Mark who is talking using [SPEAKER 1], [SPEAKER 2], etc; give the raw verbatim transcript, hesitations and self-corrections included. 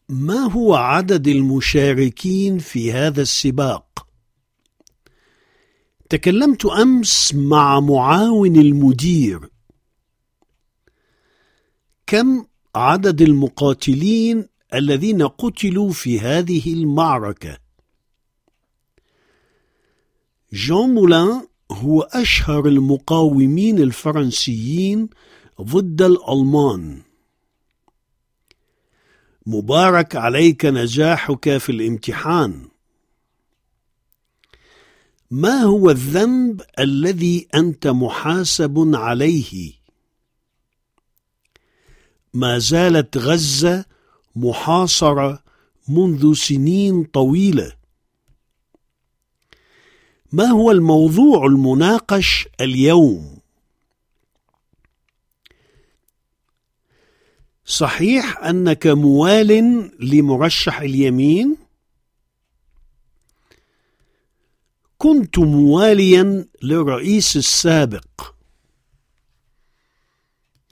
[SPEAKER 1] ما هو عدد المشاركين في هذا السباق؟ تكلمت أمس مع معاون المدير. كم عدد المقاتلين الذين قتلوا في هذه المعركة؟ جان مولان هو أشهر المقاومين الفرنسيين ضد الألمان. مبارك عليك نجاحك في الامتحان. ما هو الذنب الذي أنت محاسب عليه؟ ما زالت غزة محاصرة منذ سنين طويلة. ما هو الموضوع المناقش اليوم؟ صحيح أنك موال لمرشح اليمين؟ كنت مواليا للرئيس السابق.